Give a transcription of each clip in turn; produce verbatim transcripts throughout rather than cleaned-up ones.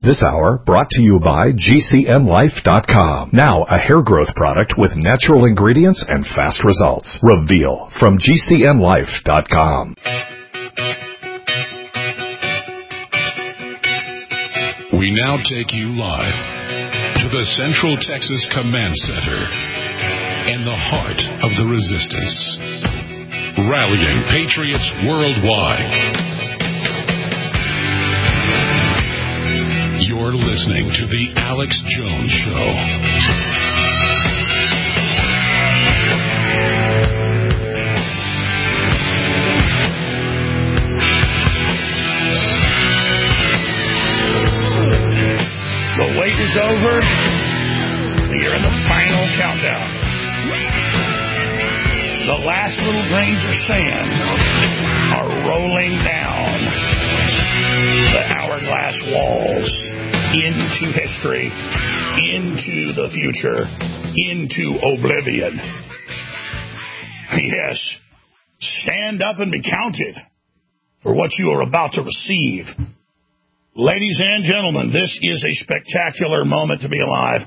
This hour brought to you by G C N Life dot com. Now a hair growth product with natural ingredients and fast results. Reveal from G C N Life dot com. We now take you live to the Central Texas Command Center in the heart of the resistance. Rallying patriots worldwide. You're listening to The Alex Jones Show. The wait is over. We are in the final countdown. The last little grains of sand are rolling down the hourglass walls into history, into the future, into oblivion. Yes, stand up and be counted for what you are about to receive. Ladies and gentlemen, this is a spectacular moment to be alive.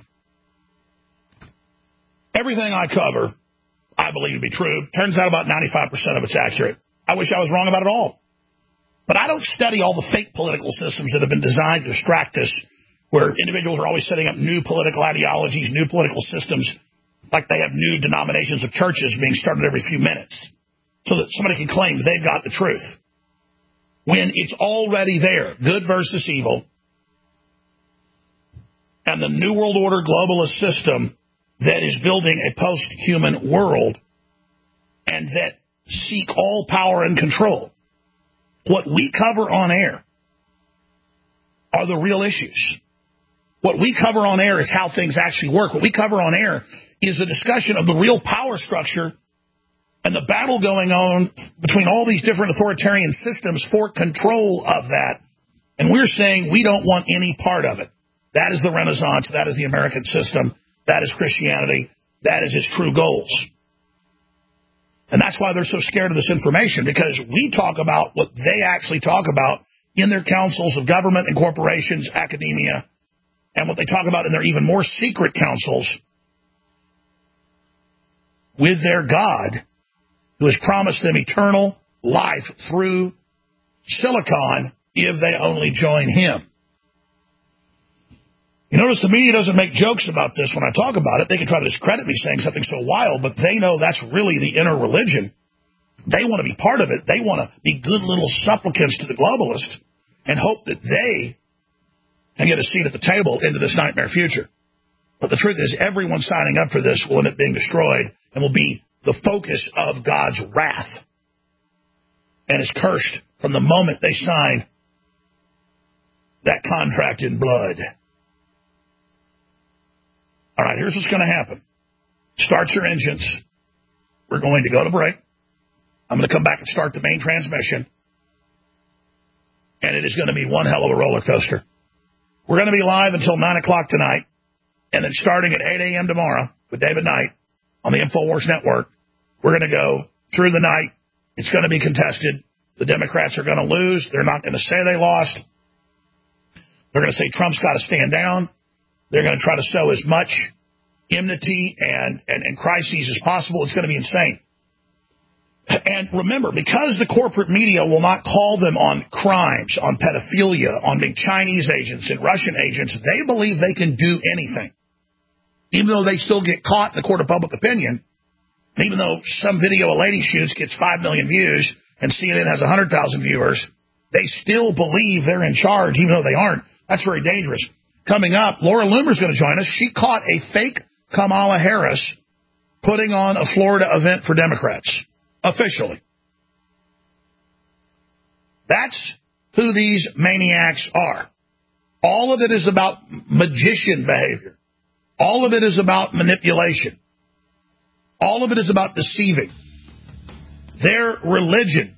Everything I cover, I believe to be true. Turns out about ninety-five percent of it's accurate. I wish I was wrong about it all. But I don't study all the fake political systems that have been designed to distract us, where individuals are always setting up new political ideologies, new political systems, like they have new denominations of churches being started every few minutes, so that somebody can claim they've got the truth. When it's already there, good versus evil, and the New World Order globalist system that is building a post-human world and that seek all power and control. What we cover on air are the real issues. What we cover on air is how things actually work. What we cover on air is a discussion of the real power structure and the battle going on between all these different authoritarian systems for control of that. And we're saying we don't want any part of it. That is the Renaissance. That is the American system. That is Christianity. That is its true goals. And that's why they're so scared of this information, because we talk about what they actually talk about in their councils of government and corporations, academia, and what they talk about in their even more secret councils with their God, who has promised them eternal life through silicon if they only join him. You notice the media doesn't make jokes about this when I talk about it. They can try to discredit me saying something so wild, but they know that's really the inner religion. They want to be part of it. They want to be good little supplicants to the globalists and hope that they can get a seat at the table into this nightmare future. But the truth is, everyone signing up for this will end up being destroyed and will be the focus of God's wrath and is cursed from the moment they sign that contract in blood. All right, here's what's going to happen. Start your engines. We're going to go to break. I'm going to come back and start the main transmission. And it is going to be one hell of a roller coaster. We're going to be live until nine o'clock tonight. And then starting at eight a.m. tomorrow with David Knight on the InfoWars Network, we're going to go through the night. It's going to be contested. The Democrats are going to lose. They're not going to say they lost. They're going to say Trump's got to stand down. They're going to try to sow as much enmity and, and, and crises as possible. It's going to be insane. And remember, because the corporate media will not call them on crimes, on pedophilia, on being Chinese agents and Russian agents, they believe they can do anything. Even though they still get caught in the court of public opinion, even though some video a lady shoots gets five million views and C N N has one hundred thousand viewers, they still believe they're in charge, even though they aren't. That's very dangerous. Coming up, Laura Loomer's going to join us. She caught a fake Kamala Harris putting on a Florida event for Democrats, officially. That's who these maniacs are. All of it is about magician behavior. All of it is about manipulation. All of it is about deceiving. Their religion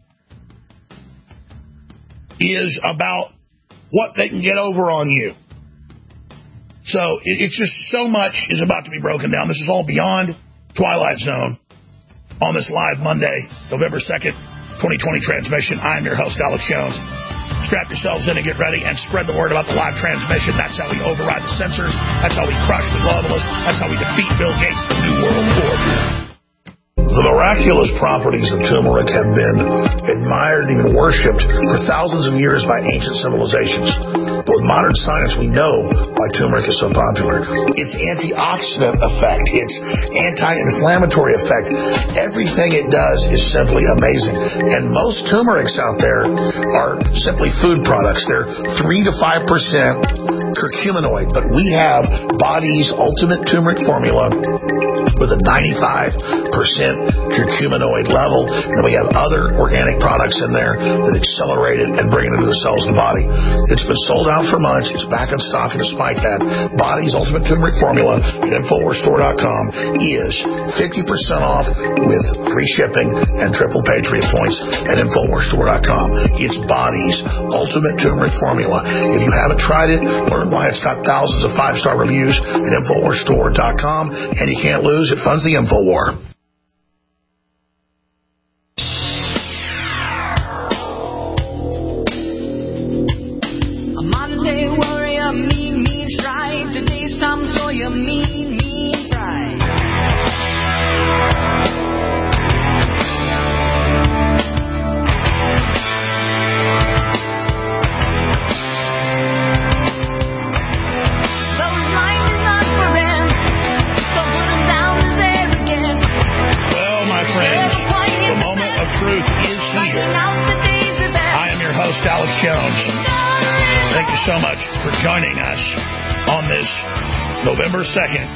is about what they can get over on you. So it, it's just so much is about to be broken down. This is all beyond Twilight Zone on this live Monday, November second, twenty twenty transmission. I'm your host, Alex Jones. Strap yourselves in and get ready and spread the word about the live transmission. That's how we override the censors. That's how we crush the globalists. That's how we defeat Bill Gates, the New World Order. The miraculous properties of turmeric have been admired and even worshipped for thousands of years by ancient civilizations. But with modern science, we know why turmeric is so popular. Its antioxidant effect, its anti-inflammatory effect, everything it does is simply amazing. And most turmerics out there are simply food products. They're three to five percent curcuminoid, but we have Body's ultimate turmeric formula with a ninety-five percent curcuminoid level, and we have other organic products in there that accelerate it and bring it into the cells of the body. It's been sold out for months. It's back in stock, and despite that, Body's ultimate turmeric formula at Infowars Store dot com is fifty percent off with free shipping and triple Patriot points at Infowars Store dot com. It's Body's ultimate turmeric formula. If you haven't tried it, learn why it's got thousands of five-star reviews at Infowars Store dot com, and you can't lose. It funds the InfoWar. A modern-day warrior, mean, mean strike. Today's Tom Sawyer, mean, mean pride. Those lines is not for him, so put him down as arrogant. Well, my friends, the moment of truth is here. I am your host, Alex Jones. Thank you so much for joining us on this November second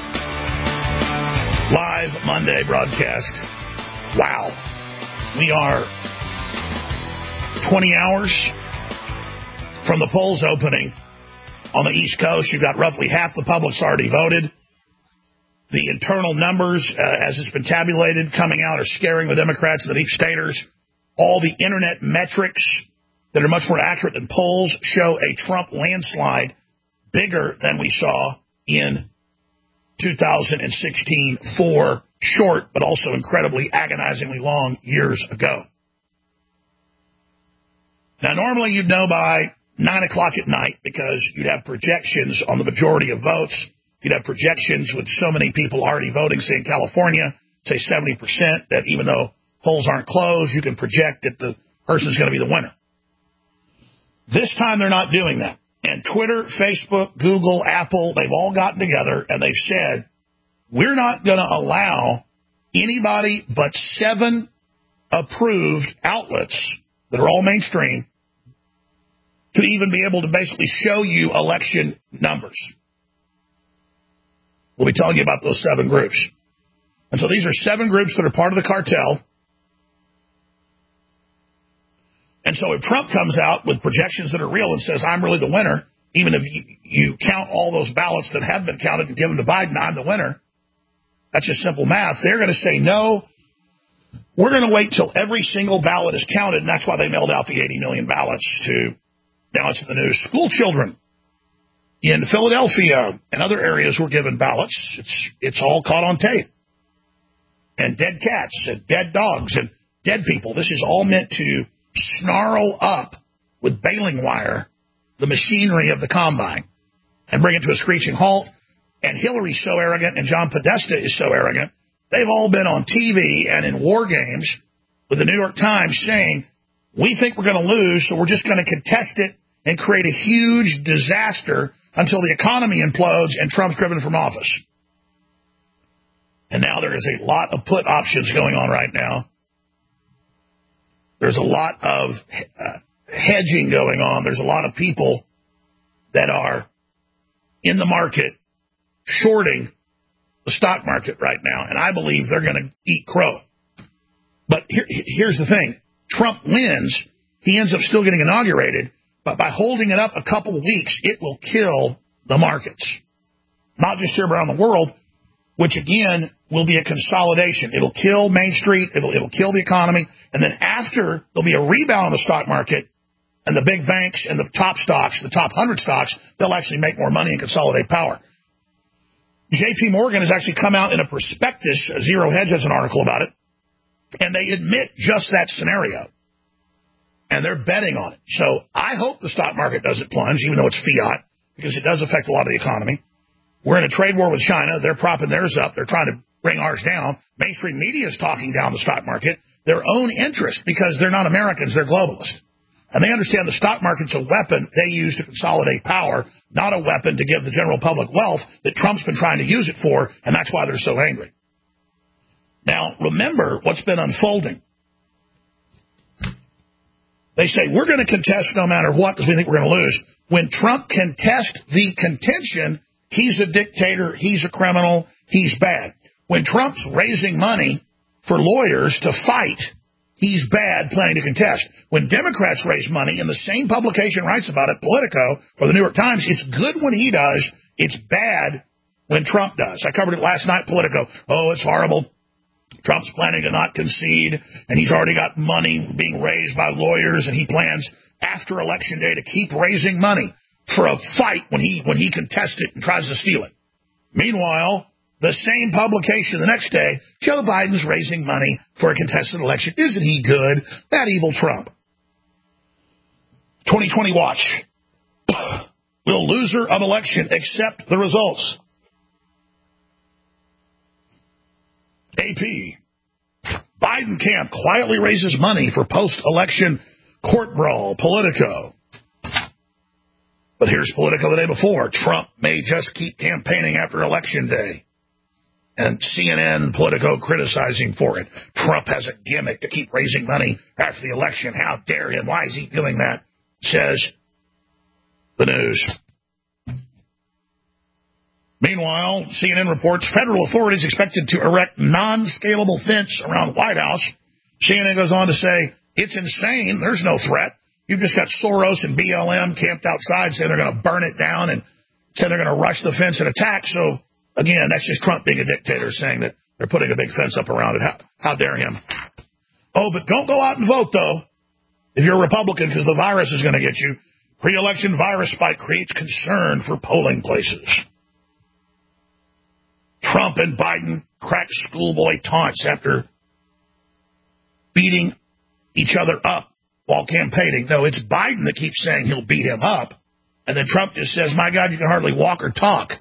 live Monday broadcast. Wow. We are twenty hours from the polls opening on the East Coast. You've got roughly half the public's already voted. The internal numbers, uh, as it's been tabulated, coming out are scaring the Democrats and the deep staters. All the internet metrics that are much more accurate than polls show a Trump landslide bigger than we saw in two thousand sixteen, four short but also incredibly agonizingly long years ago. Now, normally you'd know by nine o'clock at night because you'd have projections on the majority of votes. You'd have projections with so many people already voting, say in California, say seventy percent, that even though polls aren't closed, you can project that the person's going to be the winner. This time they're not doing that. And Twitter, Facebook, Google, Apple, they've all gotten together and they've said, we're not going to allow anybody but seven approved outlets that are all mainstream to even be able to basically show you election numbers. We'll be telling you about those seven groups. And so these are seven groups that are part of the cartel. And so if Trump comes out with projections that are real and says, I'm really the winner, even if you, you count all those ballots that have been counted and given to Biden, I'm the winner, that's just simple math. They're going to say, no, we're going to wait till every single ballot is counted, and that's why they mailed out the eighty million ballots to, now it's in the news, school children in Philadelphia and other areas were given ballots. It's, it's all caught on tape. And dead cats and dead dogs and dead people. This is all meant to snarl up with baling wire the machinery of the combine and bring it to a screeching halt. And Hillary's so arrogant and John Podesta is so arrogant. They've all been on T V and in war games with the New York Times saying, we think we're going to lose, so we're just going to contest it and create a huge disaster until the economy implodes and Trump's driven from office. And now there is a lot of put options going on right now. There's a lot of uh, hedging going on. There's a lot of people that are in the market shorting the stock market right now. And I believe they're going to eat crow. But here, here's the thing. Trump wins. He ends up still getting inaugurated. But by holding it up a couple of weeks, it will kill the markets. Not just here, but around the world, which, again, will be a consolidation. It'll kill Main Street. It'll, it'll kill the economy. And then after, there'll be a rebound in the stock market, and the big banks and the top stocks, the top one hundred stocks, they'll actually make more money and consolidate power. J P Morgan has actually come out in a prospectus, Zero Hedge has an article about it, and they admit just that scenario. and they're betting on it. So I hope the stock market doesn't plunge, even though it's fiat, because it does affect a lot of the economy. We're in a trade war with China. They're propping theirs up. They're trying to bring ours down. Mainstream media is talking down the stock market. Their own interest, because they're not Americans, they're globalists. And they understand the stock market's a weapon they use to consolidate power, not a weapon to give the general public wealth that Trump's been trying to use it for, and that's why they're so angry. Now, remember what's been unfolding. They say, we're going to contest no matter what because we think we're going to lose. When Trump contests the contention, he's a dictator, he's a criminal, he's bad. When Trump's raising money for lawyers to fight, he's bad planning to contest. When Democrats raise money, and the same publication writes about it, Politico or the New York Times, it's good when he does, it's bad when Trump does. I covered it last night, Politico. Oh, it's horrible. Trump's planning to not concede, and he's already got money being raised by lawyers, and he plans after Election Day to keep raising money for a fight when he when he contests it and tries to steal it. Meanwhile, the same publication the next day, Joe Biden's raising money for a contested election. Isn't he good? That evil Trump. twenty twenty watch. Will loser of election accept the results? A P. Biden camp quietly raises money for post-election court brawl. Politico. But here's Politico the day before. Trump may just keep campaigning after Election Day. And C N N and Politico criticizing for it. Trump has a gimmick to keep raising money after the election. How dare him? Why is he doing that? Says the news. Meanwhile, C N N reports federal authorities expected to erect non-scalable fence around White House. C N N goes on to say, it's insane. There's no threat. You've just got Soros and B L M camped outside saying they're going to burn it down and saying they're going to rush the fence and attack. So, again, that's just Trump being a dictator saying that they're putting a big fence up around it. How, how dare him? Oh, but don't go out and vote, though, if you're a Republican, because the virus is going to get you. Pre-election virus spike creates concern for polling places. Trump and Biden crack schoolboy taunts after beating each other up while campaigning. No, it's Biden that keeps saying he'll beat him up. And then Trump just says, my God, you can hardly walk or talk.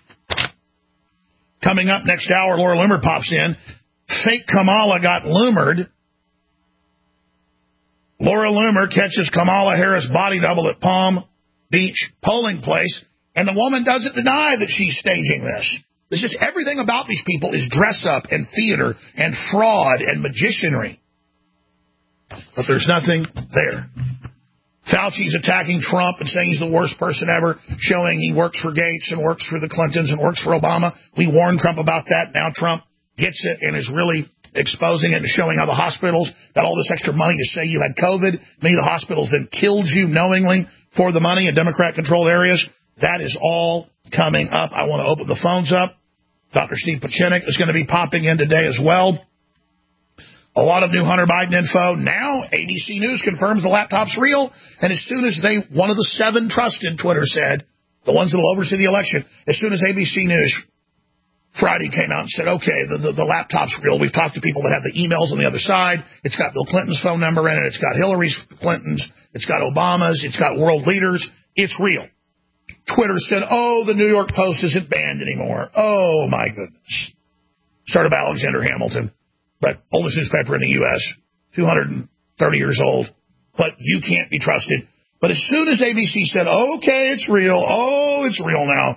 Coming up next hour, Laura Loomer pops in. Fake Kamala got loomered. Laura Loomer catches Kamala Harris body double at Palm Beach polling place. And the woman doesn't deny that she's staging this. It's just everything about these people is dress up and theater and fraud and magicianry. But there's nothing there. Fauci's attacking Trump and saying he's the worst person ever, showing he works for Gates and works for the Clintons and works for Obama. We warned Trump about that. Now Trump gets it and is really exposing it and showing how the hospitals got all this extra money to say you had COVID. Many of the hospitals then killed you knowingly for the money in Democrat-controlled areas. That is all coming up. I want to open the phones up. Doctor Steve Pachinik is going to be popping in today as well. A lot of new Hunter Biden info. Now, A B C News confirms the laptop's real. And as soon as they, one of the seven trusted, Twitter said, the ones that will oversee the election, as soon as A B C News Friday came out and said, okay, the, the, the laptop's real. We've talked to people that have the emails on the other side. It's got Bill Clinton's phone number in it. It's got Hillary Clinton's. It's got Obama's. It's got world leaders. It's real. Twitter said, oh, the New York Post isn't banned anymore. Oh, my goodness. Started by Alexander Hamilton, but oldest newspaper in the U S, two hundred thirty years old, but you can't be trusted. But as soon as A B C said, okay, it's real, oh, it's real now,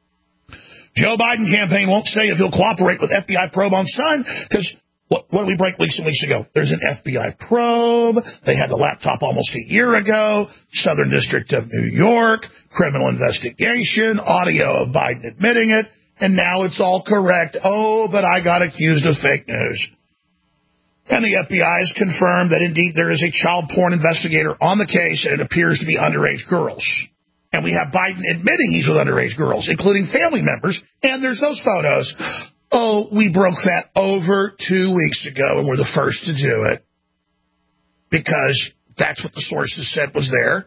Joe Biden campaign won't say if he'll cooperate with F B I probe on son, because what, what did we break weeks and weeks ago? There's an F B I probe. They had the laptop almost a year ago. Southern District of New York, criminal investigation, audio of Biden admitting it, and now it's all correct. Oh, but I got accused of fake news. And the F B I has confirmed that indeed there is a child porn investigator on the case, and it appears to be underage girls. And we have Biden admitting he's with underage girls, including family members, and there's those photos. Oh, we broke that over two weeks ago, and we're the first to do it because that's what the sources said was there,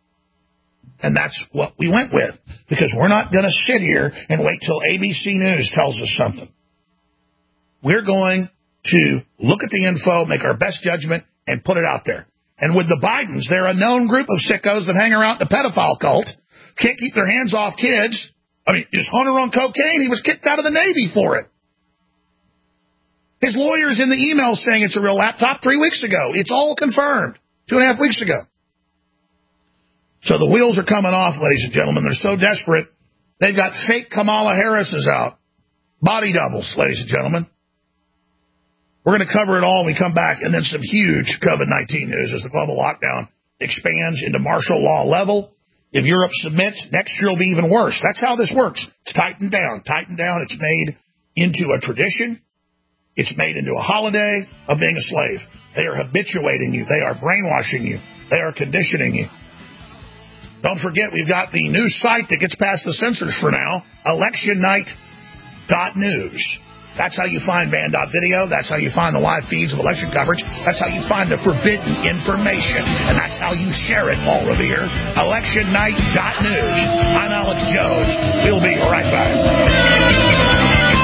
and that's what we went with, because we're not going to sit here and wait till A B C News tells us something. We're going to look at the info, make our best judgment, and put it out there. And with the Bidens, they're a known group of sickos that hang around the pedophile cult, can't keep their hands off kids. I mean, is Hunter on cocaine? He was kicked out of the Navy for it. His lawyer's in the email saying it's a real laptop three weeks ago. It's all confirmed two and a half weeks ago. So the wheels are coming off, ladies and gentlemen. They're so desperate, they've got fake Kamala Harris's out. Body doubles, ladies and gentlemen. We're going to cover it all when we come back, and then some huge COVID nineteen news as the global lockdown expands into martial law level. If Europe submits, next year will be even worse. That's how this works. It's tightened down, tightened down. It's made into a tradition. It's made into a holiday of being a slave. They are habituating you. They are brainwashing you. They are conditioning you. Don't forget, we've got the new site that gets past the censors for now, election night dot news. That's how you find Band dot video. That's how you find the live feeds of election coverage. That's how you find the forbidden information. And that's how you share it, Paul Revere. election night dot news. I'm Alex Jones. We'll be right back.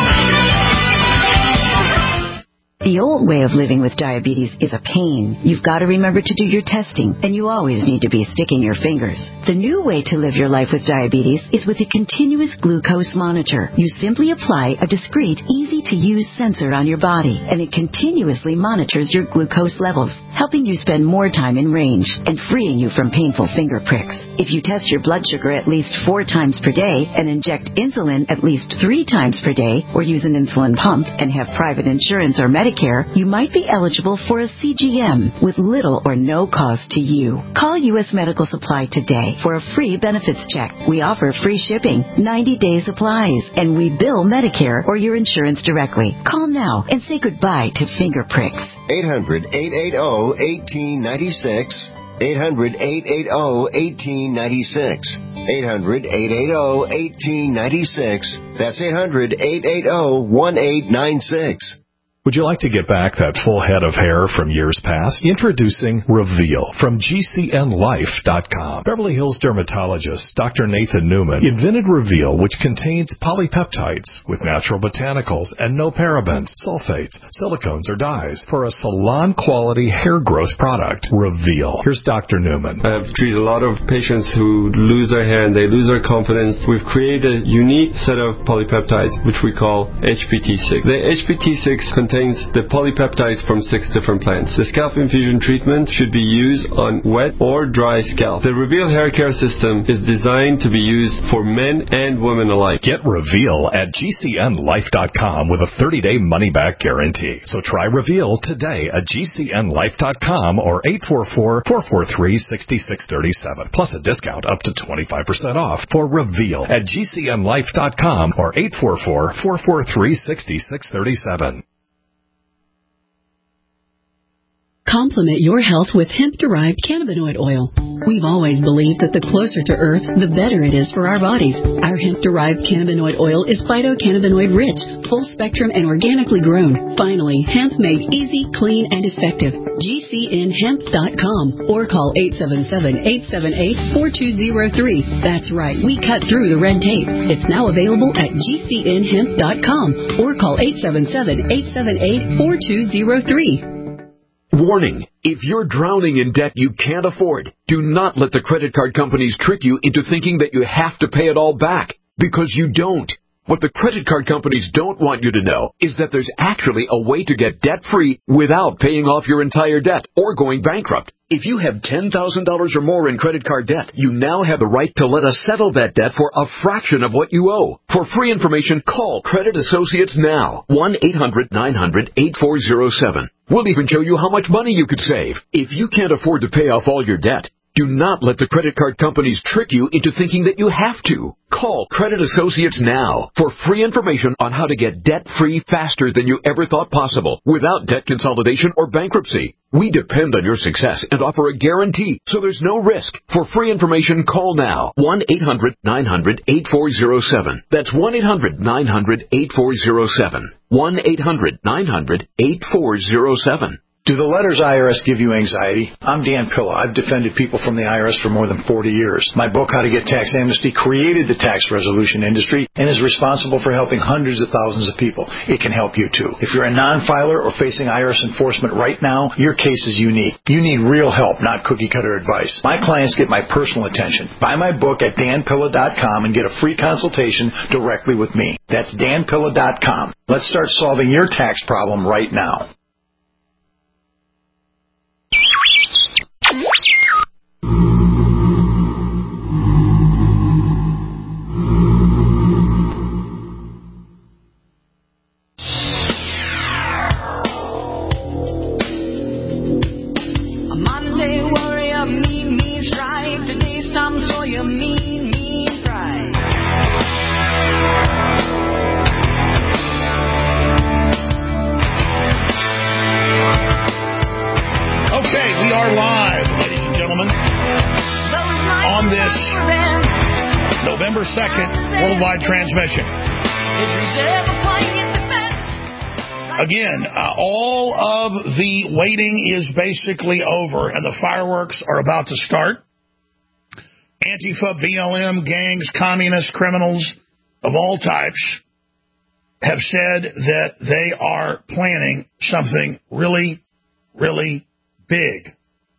The old way of living with diabetes is a pain. You've got to remember to do your testing, and you always need to be sticking your fingers. The new way to live your life with diabetes is with a continuous glucose monitor. You simply apply a discreet, easy-to-use sensor on your body, and it continuously monitors your glucose levels, helping you spend more time in range and freeing you from painful finger pricks. If you test your blood sugar at least four times per day and inject insulin at least three times per day, or use an insulin pump and have private insurance or Medicare, you might be eligible for a C G M with little or no cost to you. Call U S Medical Supply today for a free benefits check. We offer free shipping, ninety-day supplies, and we bill Medicare or your insurance directly. Call now and say goodbye to finger pricks. eight hundred, eight eight zero, one eight nine six. eight hundred, eight eight zero, one eight nine six. eight hundred, eight eight zero, one eight nine six. That's eight hundred, eight eight zero, one eight nine six. Would you like to get back that full head of hair from years past? Introducing Reveal from G C N life dot com. Beverly Hills dermatologist Doctor Nathan Newman invented Reveal, which contains polypeptides with natural botanicals and no parabens, sulfates, silicones, or dyes for a salon-quality hair growth product. Reveal. Here's Doctor Newman. I've treated a lot of patients who lose their hair and they lose their confidence. We've created a unique set of polypeptides, which we call H P T six. The H P T six contains contains the polypeptides from six different plants. The scalp infusion treatment should be used on wet or dry scalp. The Reveal hair care system is designed to be used for men and women alike. Get Reveal at G C N life dot com with a thirty-day money-back guarantee. So try Reveal today at G C N life dot com or eight four four, four four three, six six three seven. Plus a discount up to twenty-five percent off for Reveal at G C N life dot com or eight four four, four four three, six six three seven. Complement your health with hemp-derived cannabinoid oil. We've always believed that the closer to Earth, the better it is for our bodies. Our hemp-derived cannabinoid oil is phytocannabinoid-rich, full-spectrum, and organically grown. Finally, hemp made easy, clean, and effective. G C N hemp dot com or call eight seven seven, eight seven eight, four two zero three. That's right, we cut through the red tape. It's now available at G C N hemp dot com or call eight seven seven, eight seven eight, four two zero three. Warning, if you're drowning in debt you can't afford, do not let the credit card companies trick you into thinking that you have to pay it all back, because you don't. What the credit card companies don't want you to know is that there's actually a way to get debt-free without paying off your entire debt or going bankrupt. If you have ten thousand dollars or more in credit card debt, you now have the right to let us settle that debt for a fraction of what you owe. For free information, call Credit Associates now. one eight hundred, nine hundred, eight four zero seven. We'll even show you how much money you could save. If you can't afford to pay off all your debt, do not let the credit card companies trick you into thinking that you have to. Call Credit Associates now for free information on how to get debt-free faster than you ever thought possible without debt consolidation or bankruptcy. We depend on your success and offer a guarantee, so there's no risk. For free information, call now. one eight hundred, nine hundred, eight four zero seven. That's one eight hundred, nine hundred, eight four zero seven. one eight hundred, nine hundred, eight four zero seven. Do the letters I R S give you anxiety? I'm Dan Pilla. I've defended people from the I R S for more than forty years. My book, How to Get Tax Amnesty, created the tax resolution industry and is responsible for helping hundreds of thousands of people. It can help you too. If you're a non-filer or facing I R S enforcement right now, your case is unique. You need real help, not cookie-cutter advice. My clients get my personal attention. Buy my book at dan pilla dot com and get a free consultation directly with me. That's dan pilla dot com. Let's start solving your tax problem right now. November second, worldwide transmission. Again, uh, all of the waiting is basically over, and the fireworks are about to start. Antifa, B L M, gangs, communists, criminals of all types have said that they are planning something really, really big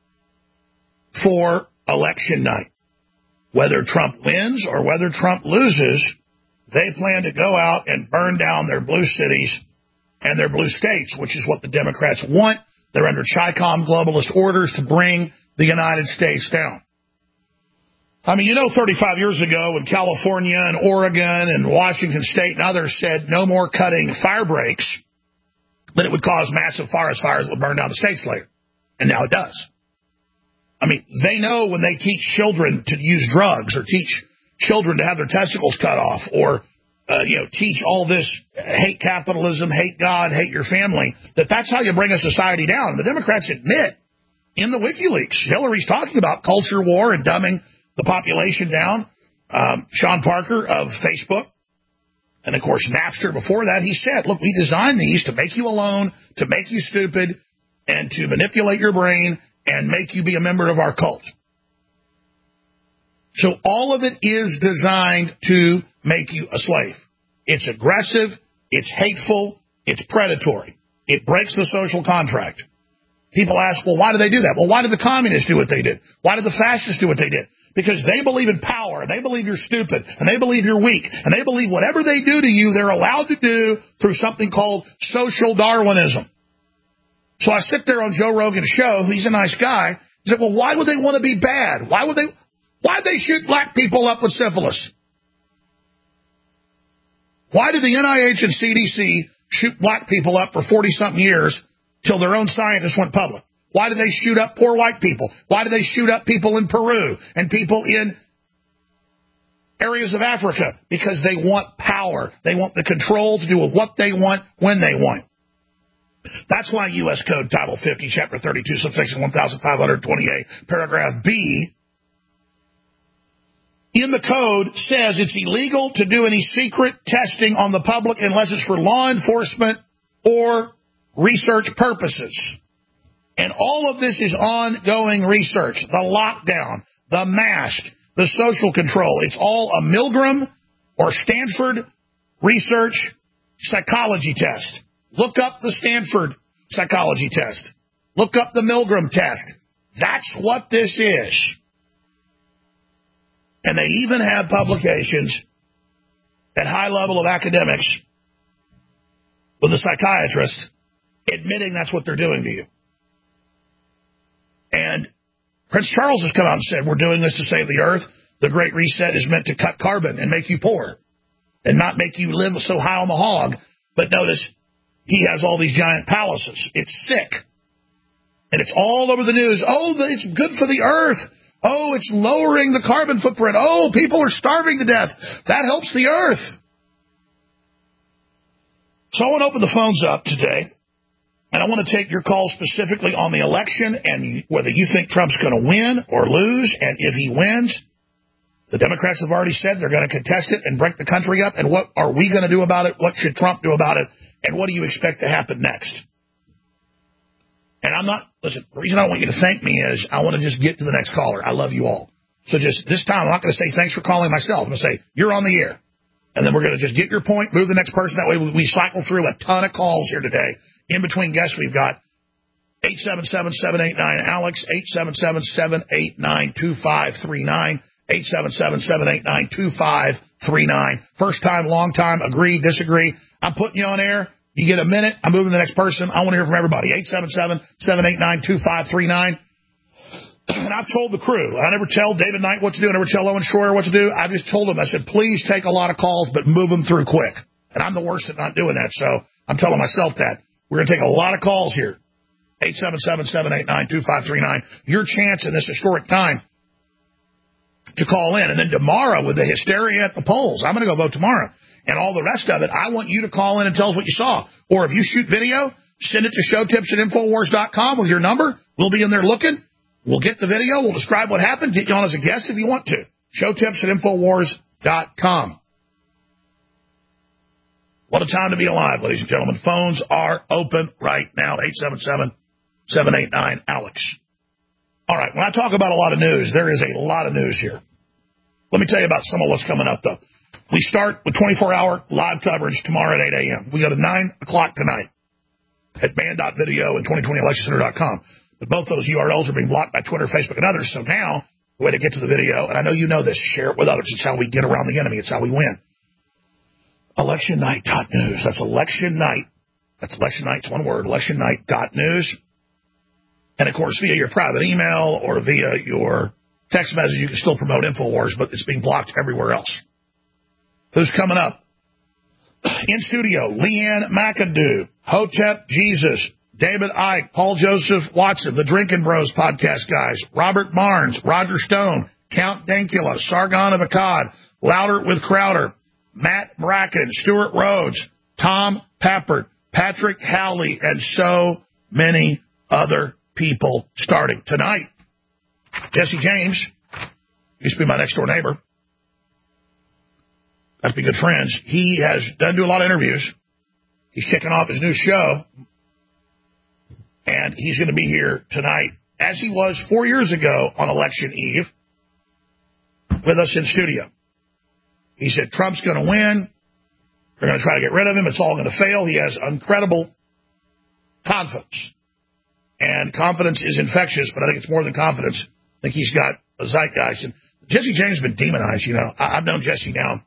for election night. Whether Trump wins or whether Trump loses, they plan to go out and burn down their blue cities and their blue states, which is what the Democrats want. They're under Chi-Com globalist orders to bring the United States down. I mean, you know, thirty-five years ago when California and Oregon and Washington State and others said no more cutting fire breaks, that it would cause massive forest fires that would burn down the states later. And now it does. I mean, they know when they teach children to use drugs or teach children to have their testicles cut off or, uh, you know, teach all this hate capitalism, hate God, hate your family, that that's how you bring a society down. And the Democrats admit in the WikiLeaks, Hillary's talking about culture war and dumbing the population down. Um, Sean Parker of Facebook and, of course, Napster before that, he said, look, we designed these to make you alone, to make you stupid, and to manipulate your brain and make you be a member of our cult. So all of it is designed to make you a slave. It's aggressive, it's hateful, it's predatory. It breaks the social contract. People ask, well, why do they do that? Well, why did the communists do what they did? Why did the fascists do what they did? Because they believe in power, and they believe you're stupid, and they believe you're weak, and they believe whatever they do to you, they're allowed to do through something called social Darwinism. So I sit there on Joe Rogan's show. He's a nice guy. He said, well, why would they want to be bad? Why would they, why'd they shoot black people up with syphilis? Why did the N I H and C D C shoot black people up for forty-something years till their own scientists went public? Why did they shoot up poor white people? Why did they shoot up people in Peru and people in areas of Africa? Because they want power. They want the control to do what they want when they want. That's why U S Code Title fifty, Chapter thirty-two, subsection one thousand five hundred twenty-eight, paragraph B, in the code says it's illegal to do any secret testing on the public unless it's for law enforcement or research purposes. And all of this is ongoing research. The lockdown, the mask, the social control. It's all a Milgram or Stanford research psychology test. Look up the Stanford psychology test. Look up the Milgram test. That's what this is. And they even have publications at high level of academics with a psychiatrist admitting that's what they're doing to you. And Prince Charles has come out and said, we're doing this to save the earth. The Great Reset is meant to cut carbon and make you poor and not make you live so high on the hog. But notice, he has all these giant palaces. It's sick. And it's all over the news. Oh, it's good for the earth. Oh, it's lowering the carbon footprint. Oh, people are starving to death. That helps the earth. So I want to open the phones up today. And I want to take your call specifically on the election and whether you think Trump's going to win or lose. And if he wins, the Democrats have already said they're going to contest it and break the country up. And what are we going to do about it? What should Trump do about it? And what do you expect to happen next? And I'm not, listen, the reason I want you to thank me is I want to just get to the next caller. I love you all. So just this time, I'm not going to say thanks for calling myself. I'm going to say, you're on the air. And then we're going to just get your point, move the next person. That way we, we cycle through a ton of calls here today. In between guests, we've got eight seven seven, seven eight nine, Alex, eight seven seven, seven eight nine, two five three nine, eight seven seven, seven eight nine, two five three nine. First time, long time, agree, disagree. I'm putting you on air. You get a minute. I'm moving to the next person. I want to hear from everybody. eight seven seven, seven eight nine, two five three nine. And I've told the crew, I never tell David Knight what to do. I never tell Owen Schroyer what to do. I just told them, I said, please take a lot of calls, but move them through quick. And I'm the worst at not doing that, so I'm telling myself that. We're going to take a lot of calls here. eight seven seven, seven eight nine, two five three nine. Your chance in this historic time to call in. And then tomorrow, with the hysteria at the polls, I'm going to go vote tomorrow. And all the rest of it, I want you to call in and tell us what you saw. Or if you shoot video, send it to showtips at infowars dot com with your number. We'll be in there looking. We'll get the video. We'll describe what happened. Get you on as a guest if you want to. Showtips at infowars dot com. What a time to be alive, ladies and gentlemen. Phones are open right now. eight seven seven, seven eight nine, Alex. All right, when I talk about a lot of news, there is a lot of news here. Let me tell you about some of what's coming up, though. We start with twenty-four hour live coverage tomorrow at eight a.m. We go to nine o'clock tonight at band dot video and twenty twenty election center dot com. But both those U R Ls are being blocked by Twitter, Facebook, and others. So now, the way to get to the video, and I know you know this, share it with others. It's how we get around the enemy. It's how we win. Election night dot news. That's election night. That's election night. It's one word. election night dot news. And, of course, via your private email or via your text message, you can still promote InfoWars, but it's being blocked everywhere else. Who's coming up? In studio, Leanne McAdoo, Hotep Jesus, David Icke, Paul Joseph Watson, the Drinking Bros podcast guys, Robert Barnes, Roger Stone, Count Dankula, Sargon of Akkad, Louder with Crowder, Matt Bracken, Stuart Rhodes, Tom Pappert, Patrick Howley, and so many other people starting tonight. Jesse James used to be my next door neighbor. Got to be good friends. He has done do a lot of interviews. He's kicking off his new show, and he's going to be here tonight, as he was four years ago on election eve, with us in studio. He said Trump's going to win. They're going to try to get rid of him. It's all going to fail. He has incredible confidence. And confidence is infectious, but I think it's more than confidence. I think he's got a zeitgeist. And Jesse James has been demonized, you know. I've known Jesse now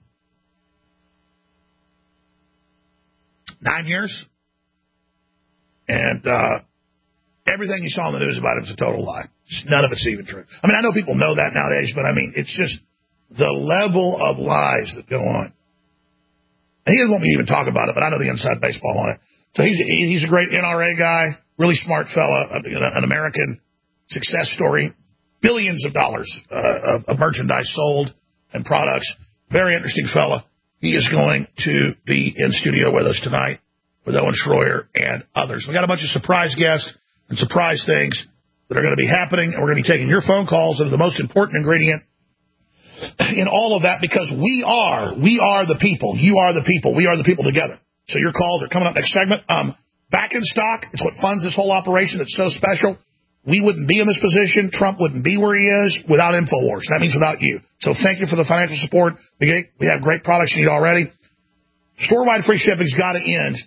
nine years. And uh, everything you saw in the news about him is a total lie. None of it's even true. I mean, I know people know that nowadays, but I mean, it's just the level of lies that go on. And he doesn't want me to even talk about it, but I know the inside baseball on it. So he's, he's a great N R A guy, really smart fella, an American success story, billions of dollars uh, of merchandise sold and products. Very interesting fella. He is going to be in studio with us tonight with Owen Schroyer and others. We got a bunch of surprise guests and surprise things that are going to be happening, and we're going to be taking your phone calls that are the most important ingredient in all of that, because we are, we are the people. You are the people. We are the people together. So your calls are coming up next segment. Um, back in stock. It's what funds this whole operation. It's so special. We wouldn't be in this position. Trump wouldn't be where he is without InfoWars. That means without you. So thank you for the financial support. We have great products you need already. Store-wide free shipping's got to end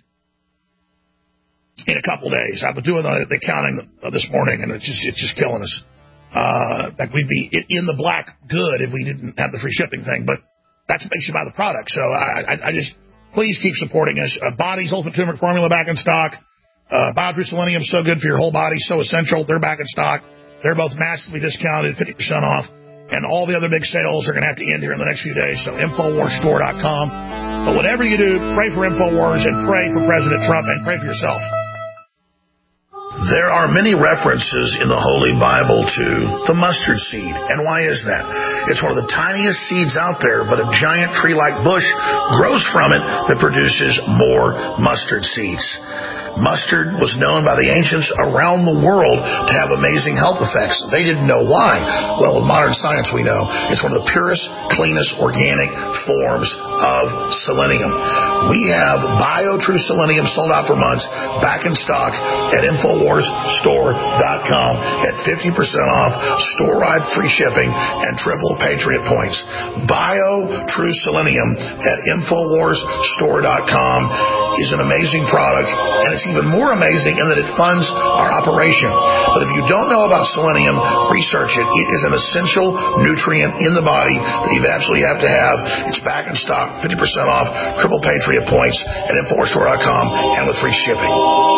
in a couple days. I've been doing the, the counting this morning, and it's just it's just killing us. Uh, like we'd be in the black good if we didn't have the free shipping thing, but that's what makes you buy the product. So I, I, I just please keep supporting us. Uh, Body's Ultimate Turmeric Formula back in stock. Uh, Biotrue Selenium, so good for your whole body, so essential. They're back in stock. They're both massively discounted, fifty percent off. And all the other big sales are going to have to end here in the next few days. So Infowars Store dot com. But whatever you do, pray for Infowars and pray for President Trump and pray for yourself. There are many references in the Holy Bible to the mustard seed. And why is that? It's one of the tiniest seeds out there, but a giant tree-like bush grows from it that produces more mustard seeds. Mustard was known by the ancients around the world to have amazing health effects. They didn't know why. Well, with modern science, we know it's one of the purest, cleanest, organic forms of selenium. We have BioTrue Selenium sold out for months, back in stock at Infowars Store dot com at fifty percent off, store-wide free shipping, and triple Patriot points. BioTrue Selenium at Infowars Store dot com is an amazing product, and it's even more amazing in that it funds our operation. But if you don't know about selenium, research it. It is an essential nutrient in the body that you absolutely have to have. It's back in stock, fifty percent off, triple Patriot points at Infowars Store dot com and with free shipping.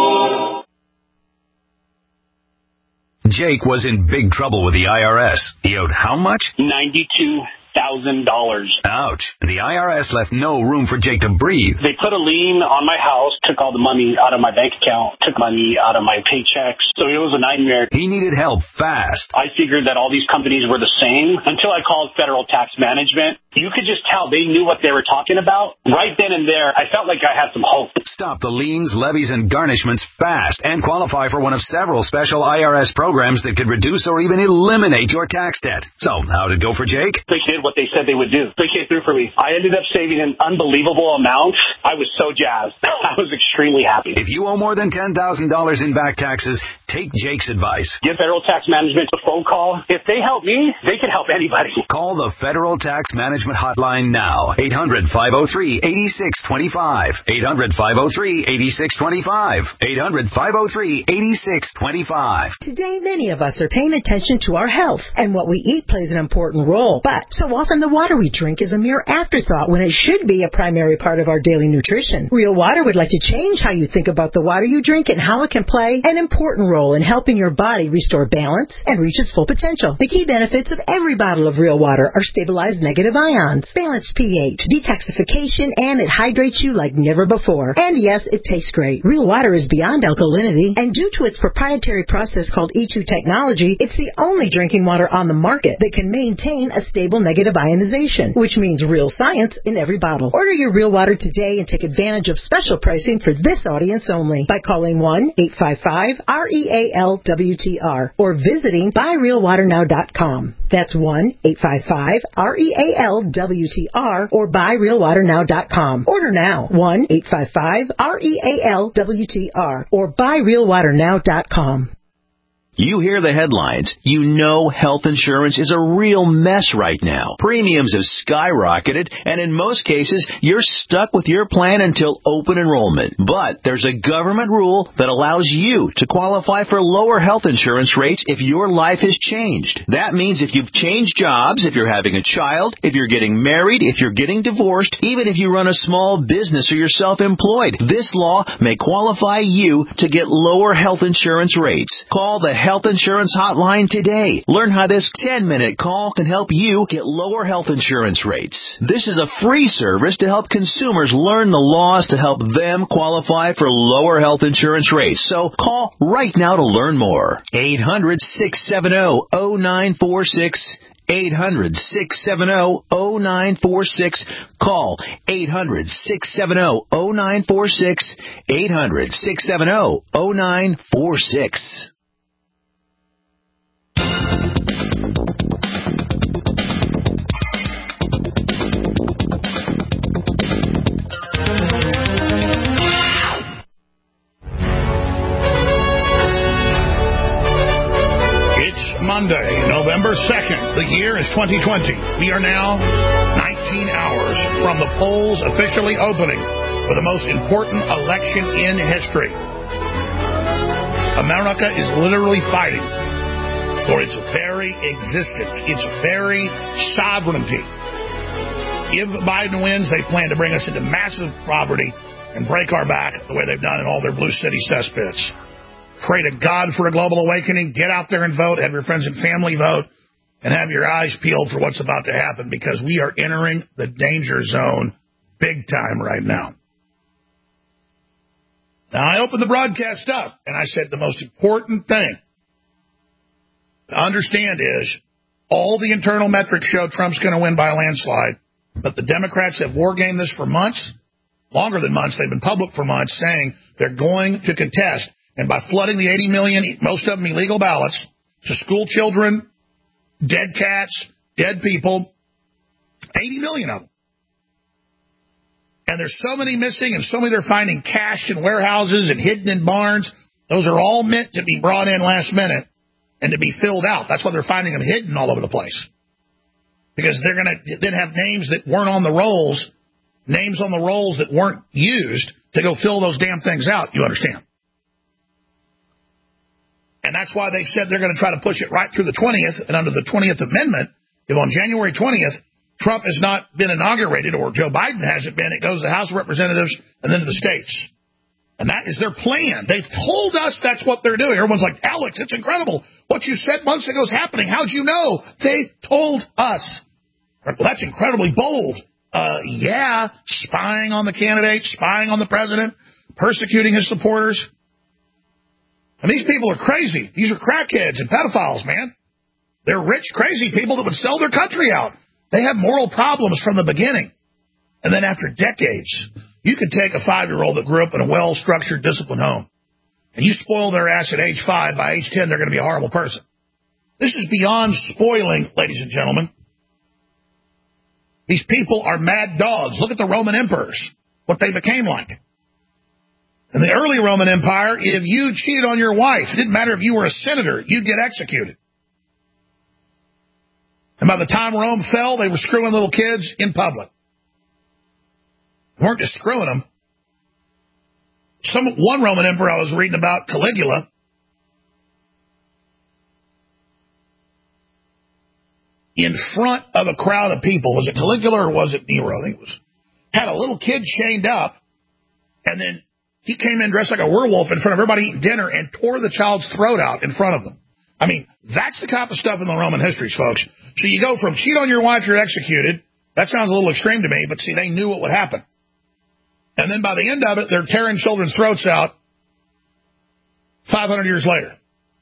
Jake was in big trouble with the I R S. He owed how much? ninety-two thousand dollars. Ouch. The I R S left no room for Jake to breathe. They put a lien on my house, took all the money out of my bank account, took money out of my paychecks. So it was a nightmare. He needed help fast. I figured that all these companies were the same until I called Federal Tax Management. You could just tell they knew what they were talking about. Right then and there, I felt like I had some hope. Stop the liens, levies, and garnishments fast and qualify for one of several special I R S programs that could reduce or even eliminate your tax debt. So, how'd it go for Jake? They did what they said they would do. They came through for me. I ended up saving an unbelievable amount. I was so jazzed. I was extremely happy. If you owe more than ten thousand dollars in back taxes, take Jake's advice. Give Federal Tax Management a phone call. If they help me, they can help anybody. Call the Federal Tax Management Hotline now. eight hundred, five oh three, eight six two five. eight hundred, five oh three, eight six two five. eight hundred, five oh three, eight six two five. Today, many of us are paying attention to our health, and what we eat plays an important role. But so often the water we drink is a mere afterthought when it should be a primary part of our daily nutrition. Real Water would like to change how you think about the water you drink and how it can play an important role in helping your body restore balance and reach its full potential. The key benefits of every bottle of Real Water are stabilized negative ions, balanced pH, detoxification, and it hydrates you like never before. And yes, it tastes great. Real Water is beyond alkalinity, and due to its proprietary process called E two technology, it's the only drinking water on the market that can maintain a stable negative ionization, which means real science in every bottle. Order your Real Water today and take advantage of special pricing for this audience only by calling one eight five five R E A L W T R or visiting buy real water now dot com. That's one eight five five R E A L W T R or buy real water now dot com. Order now, one eight five five R E A L W T R or buy real water now dot com. You hear the headlines. You know health insurance is a real mess right now. Premiums have skyrocketed, and in most cases, you're stuck with your plan until open enrollment. But there's a government rule that allows you to qualify for lower health insurance rates if your life has changed. That means if you've changed jobs, if you're having a child, if you're getting married, if you're getting divorced, even if you run a small business or you're self-employed, this law may qualify you to get lower health insurance rates. Call the Health Insurance Hotline today. Learn how this ten-minute call can help you get lower health insurance rates. This is a free service to help consumers learn the laws to help them qualify for lower health insurance rates. So call right now to learn more. eight hundred, six seven zero, zero nine four six. eight hundred, six seven zero, zero nine four six. Call eight hundred, six seven zero, zero nine four six. eight hundred, six seven zero, zero nine four six. Monday, November second. The year is twenty twenty. We are now nineteen hours from the polls officially opening for the most important election in history. America is literally fighting for its very existence, its very sovereignty. If Biden wins, they plan to bring us into massive poverty and break our back the way they've done in all their blue city cesspits. Pray to God for a global awakening. Get out there and vote. Have your friends and family vote. And have your eyes peeled for what's about to happen, because we are entering the danger zone big time right now. Now, I opened the broadcast up, and I said the most important thing to understand is all the internal metrics show Trump's going to win by a landslide, but the Democrats have war-gamed this for months, longer than months. They've been public for months, saying they're going to contest. And by flooding the eighty million, most of them illegal ballots, to school children, dead cats, dead people, eighty million of them. And there's so many missing, and so many they're finding cached in warehouses and hidden in barns. Those are all meant to be brought in last minute and to be filled out. That's why they're finding them hidden all over the place. Because they're going to then have names that weren't on the rolls, names on the rolls that weren't used to go fill those damn things out, you understand. And that's why they've said they're going to try to push it right through the twentieth, and under the twentieth Amendment, if on January twentieth, Trump has not been inaugurated, or Joe Biden hasn't been, it goes to the House of Representatives and then to the states. And that is their plan. They've told us that's what they're doing. Everyone's like, Alex, it's incredible. What you said months ago is happening. How'd you know? They told us. Well, that's incredibly bold. Uh, yeah, spying on the candidate, spying on the president, persecuting his supporters. And these people are crazy. These are crackheads and pedophiles, man. They're rich, crazy people that would sell their country out. They have moral problems from the beginning. And then after decades, you could take a five-year-old that grew up in a well-structured, disciplined home, and you spoil their ass at age five. By age ten, they're going to be a horrible person. This is beyond spoiling, ladies and gentlemen. These people are mad dogs. Look at the Roman emperors, what they became like. In the early Roman Empire, if you cheated on your wife, it didn't matter if you were a senator, you'd get executed. And by the time Rome fell, they were screwing little kids in public. They weren't just screwing them. Some one Roman emperor I was reading about, Caligula, in front of a crowd of people, was it Caligula or was it Nero? I think it was. Had a little kid chained up, and then he came in dressed like a werewolf in front of everybody eating dinner and tore the child's throat out in front of them. I mean, that's the kind of stuff in the Roman histories, folks. So you go from cheat on your wife, you're executed. That sounds a little extreme to me, but see, they knew what would happen. And then by the end of it, they're tearing children's throats out five hundred years later.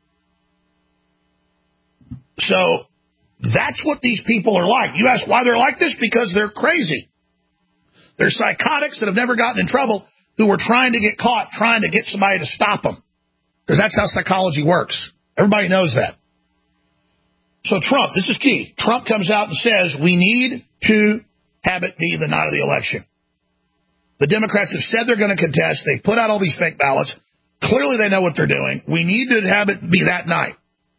So that's what these people are like. You ask why they're like this? Because they're crazy. They're psychotics that have never gotten in trouble, who were trying to get caught, trying to get somebody to stop them. Because that's how psychology works. Everybody knows that. So Trump, this is key. Trump comes out and says, we need to have it be the night of the election. The Democrats have said they're going to contest. They put out all these fake ballots. Clearly they know what they're doing. We need to have it be that night.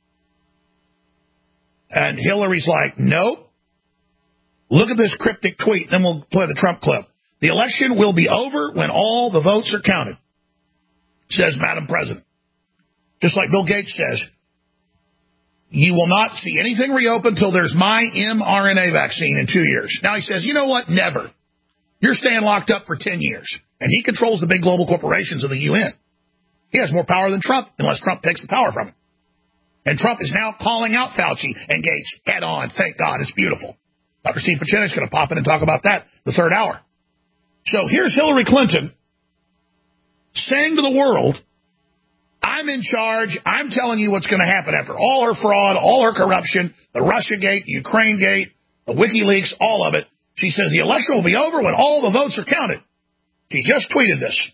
And Hillary's like, nope. Look at this cryptic tweet, then we'll play the Trump clip. The election will be over when all the votes are counted, says Madam President. Just like Bill Gates says, you will not see anything reopen until there's my mRNA vaccine in two years. Now he says, you know what? Never. You're staying locked up for ten years. And he controls the big global corporations of the U N. He has more power than Trump, unless Trump takes the power from him. And Trump is now calling out Fauci and Gates head on. Thank God. It's beautiful. Doctor Steve Pieczenik's going to pop in and talk about that the third hour. So here's Hillary Clinton saying to the world, I'm in charge. I'm telling you what's going to happen after all her fraud, all her corruption, the Russiagate, the Ukrainegate, the WikiLeaks, all of it. She says the election will be over when all the votes are counted. She just tweeted this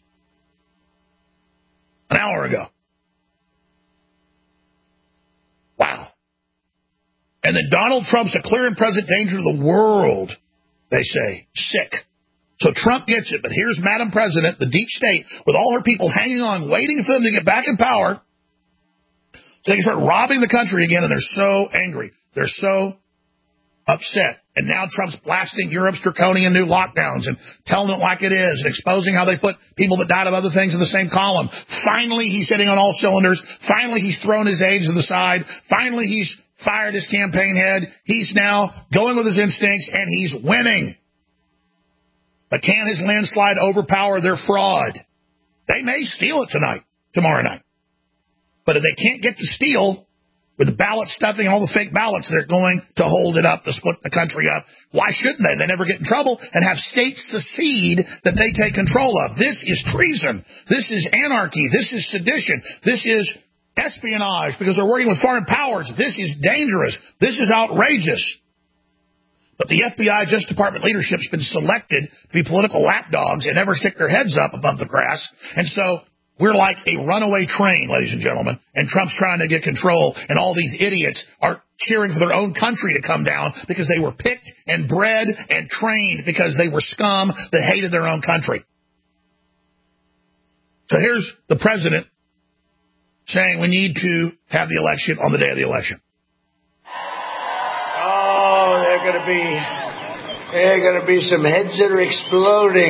an hour ago. Wow. And then Donald Trump's a clear and present danger to the world, they say. Sick. So Trump gets it, but here's Madam President, the deep state, with all her people hanging on, waiting for them to get back in power, so they can start robbing the country again, and they're so angry. They're so upset. And now Trump's blasting Europe's draconian new lockdowns and telling it like it is and exposing how they put people that died of other things in the same column. Finally, he's hitting on all cylinders. Finally, he's thrown his aides to the side. Finally, he's fired his campaign head. He's now going with his instincts, and he's winning. But can his landslide overpower their fraud? They may steal it tonight, tomorrow night. But if they can't get to steal with the ballot stuffing and all the fake ballots, they're going to hold it up to split the country up. Why shouldn't they? They never get in trouble and have states secede that they take control of. This is treason. This is anarchy. This is sedition. This is espionage because they're working with foreign powers. This is dangerous. This is outrageous. But the F B I Justice Department leadership's been selected to be political lapdogs and never stick their heads up above the grass. And so We're like a runaway train, ladies and gentlemen, and Trump's trying to get control, and all these idiots are cheering for their own country to come down because they were picked and bred and trained because they were scum that hated their own country. So here's the president saying we need to have the election on the day of the election. Oh, there are going to be, there are going to be some heads that are exploding.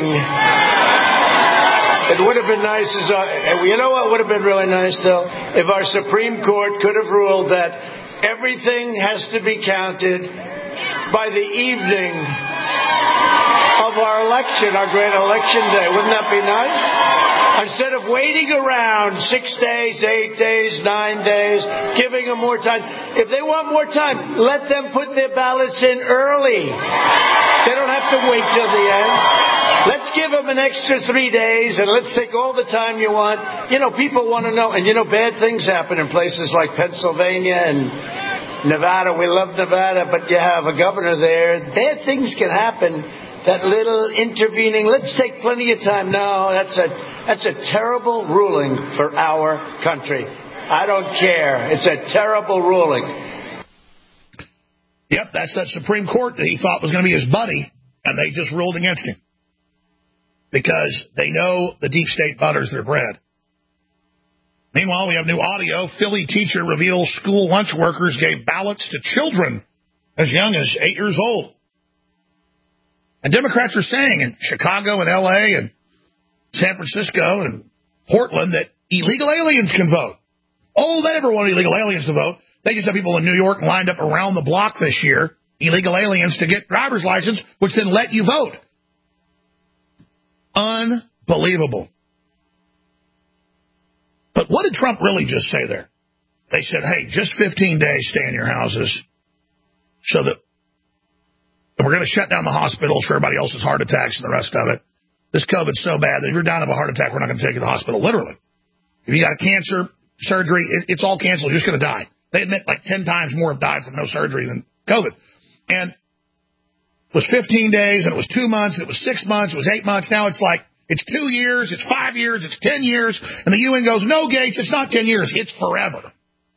It would have been nice, as our, you know what would have been really nice, though? If our Supreme Court could have ruled that everything has to be counted by the evening of our election, our great election day. Wouldn't that be nice? Instead of waiting around six days, eight days, nine days, giving them more time. If they want more time, let them put their ballots in early. They don't have to wait till the end. Let's give them an extra three days, and let's take all the time you want. You know, people want to know. And, you know, bad things happen in places like Pennsylvania and Nevada. We love Nevada, but you have a governor there. Bad things can happen. That little intervening, let's take plenty of time. No, that's a that's a terrible ruling for our country. I don't care. It's a terrible ruling. Yep, that's that Supreme Court that he thought was going to be his buddy, and they just ruled against him. Because they know the deep state butters their bread. Meanwhile, we have new audio. Philly teacher reveals school lunch workers gave ballots to children as young as eight years old. And Democrats are saying in Chicago and L A and San Francisco and Portland that illegal aliens can vote. Oh, they never wanted illegal aliens to vote. They just have people in New York lined up around the block this year, illegal aliens, to get driver's license, which then let you vote. Unbelievable. But what did Trump really just say there? They said, hey, just fifteen days, stay in your houses, so that and we're going to shut down the hospitals for everybody else's heart attacks and the rest of it. This COVID's so bad that if you're down of a heart attack, we're not going to take you to the hospital, literally. If you got cancer, surgery, it, it's all canceled. You're just going to die. They admit like ten times more have died from no surgery than COVID. And it was fifteen days, and it was two months, and it was six months, it was eight months. Now it's like, it's two years, it's five years, it's ten years. And the U N goes, no, Gates, it's not ten years, it's forever.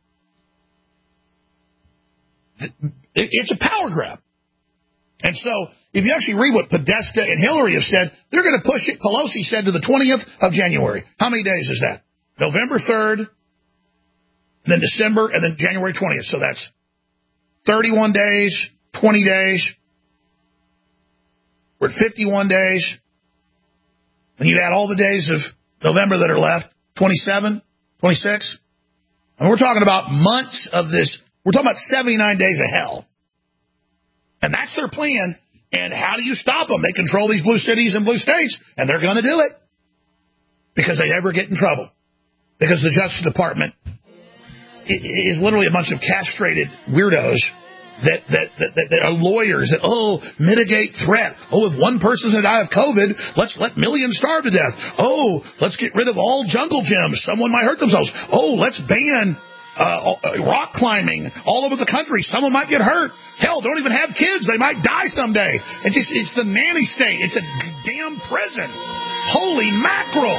It's a power grab. And so, if you actually read what Podesta and Hillary have said, they're going to push it, Pelosi said, to the twentieth of January. How many days is that? November third, then December, and then January twentieth. So that's thirty-one days, twenty days. We're at fifty-one days. And you add all the days of November that are left, twenty-seven, twenty-six. And we're talking about months of this. We're talking about seventy-nine days of hell. And that's their plan. And how do you stop them? They control these blue cities and blue states, and they're going to do it because they never get in trouble. Because the Justice Department is literally a bunch of castrated weirdos that that, that, that, that are lawyers that, oh, mitigate threat. Oh, if one person's going to die of COVID, let's let millions starve to death. Oh, let's get rid of all jungle gyms. Someone might hurt themselves. Oh, let's ban Uh, rock climbing all over the country. Someone might get hurt. Hell, don't even have kids. They might die someday. It's just, it's the nanny state. It's a damn prison. Holy mackerel.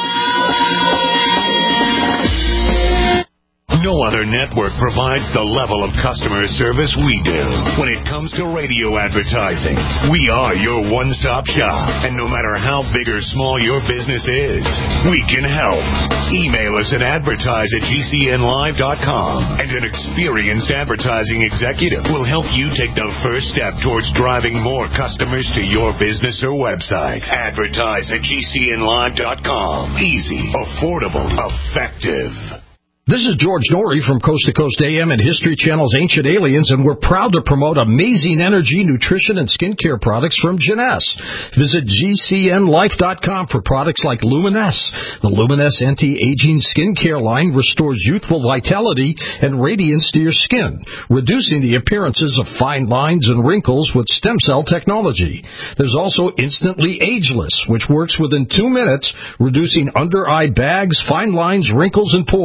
No other network provides the level of customer service we do. When it comes to radio advertising, we are your one-stop shop. And no matter how big or small your business is, we can help. Email us at advertise at G C N live dot com, and an experienced advertising executive will help you take the first step towards driving more customers to your business or website. Advertise at G C N live dot com. Easy, affordable, effective. This is George Norrie from Coast to Coast A M and History Channel's Ancient Aliens, and we're proud to promote amazing energy, nutrition, and skincare products from Jeunesse. Visit G C N life dot com for products like Luminesse. The Luminesse anti-aging skincare line restores youthful vitality and radiance to your skin, reducing the appearances of fine lines and wrinkles with stem cell technology. There's also Instantly Ageless, which works within two minutes, reducing under-eye bags, fine lines, wrinkles, and pores.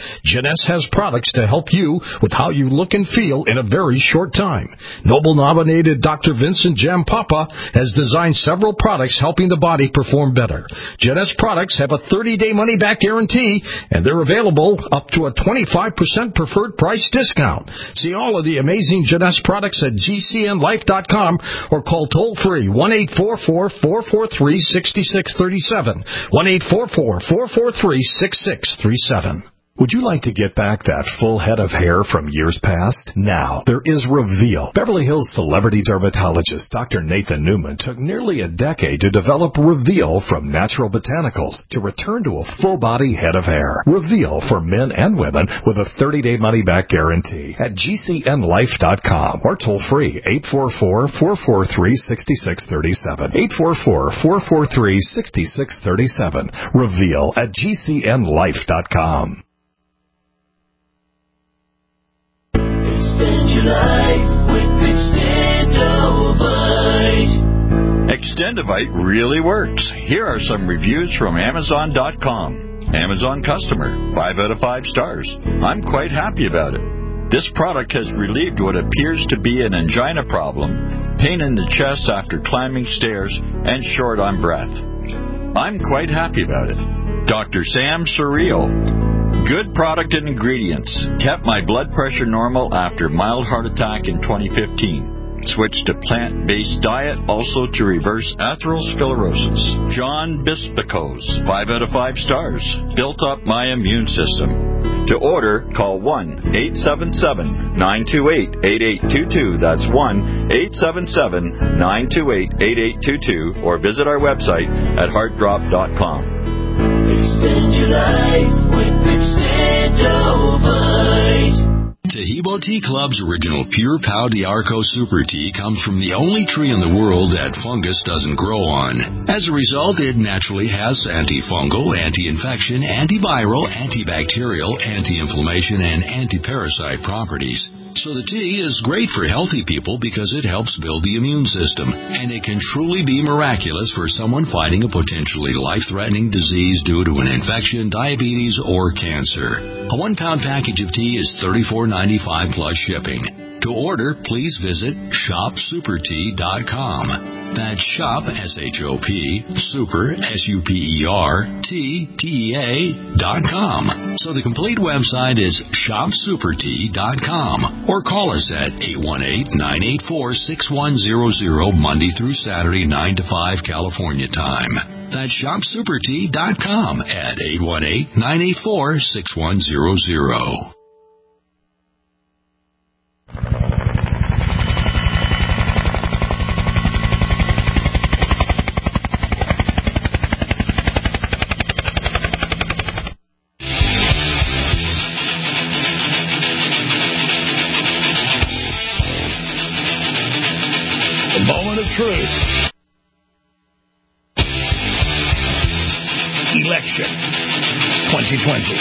Jeunesse has products to help you with how you look and feel in a very short time. Nobel-nominated Doctor Vincent Jampapa has designed several products helping the body perform better. Jeunesse products have a thirty-day money-back guarantee, and they're available up to a twenty-five percent preferred price discount. See all of the amazing Jeunesse products at G C N life dot com or call toll-free one eight four four, four four three, six six three seven, one eight four four, four four three, six six three seven. Would you like to get back that full head of hair from years past? Now, there is Reveal. Beverly Hills celebrity dermatologist Doctor Nathan Newman took nearly a decade to develop Reveal from natural botanicals to return to a full-body head of hair. Reveal for men and women with a thirty-day money-back guarantee at G C N life dot com or toll-free eight four four, four four three, six six three seven, eight four four, four four three, six six three seven. Reveal at G C N life dot com. Extend your life with Extendovite. Extendovite really works. Here are some reviews from Amazon dot com. Amazon customer, five out of five stars. I'm quite happy about it. This product has relieved what appears to be an angina problem, pain in the chest after climbing stairs, and short on breath. I'm quite happy about it. Doctor Sam Surreal. Good product and ingredients. Kept my blood pressure normal after mild heart attack in twenty fifteen. Switched to plant-based diet, also to reverse atherosclerosis. John Bispicos, five out of five stars. Built up my immune system. To order, call one eight seven seven, nine two eight, eight eight two two. That's one eight seven seven, nine two eight, eight eight two two. Or visit our website at heart drop dot com. Extend your life with Extendovite. Tahibo Tea Club's original Pure Pau d'Arco Super Tea comes from the only tree in the world that fungus doesn't grow on. As a result, it naturally has antifungal, anti-infection, antiviral, antibacterial, anti-inflammation, and anti-parasite properties. So the tea is great for healthy people because it helps build the immune system, and it can truly be miraculous for someone fighting a potentially life-threatening disease due to an infection, diabetes, or cancer. A one-pound package of tea is thirty-four ninety-five plus shipping. To order, please visit shop super tea dot com. That's shop, S H O P, super, S U P E R, T, T E A, dot com. So the complete website is shop super tea dot com. Or call us at eight one eight, nine eight four, six one zero zero, Monday through Saturday, nine to five, California time. That's shop super tea dot com at eight one eight, nine eight four, six one zero zero. Truth. Election twenty twenty.